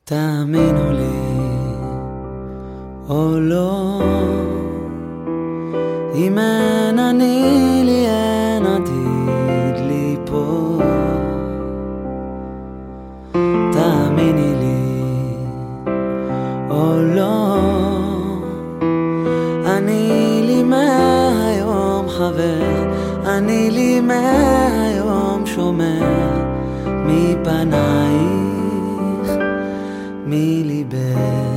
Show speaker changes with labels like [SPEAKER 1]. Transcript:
[SPEAKER 1] תאמינו לי או לא, אם אין אני לי אין עתיד לי פה. תאמיני לי או לא, אני לי מהיום חבר, אני לי מהיום שומר מפנייך, מליבך.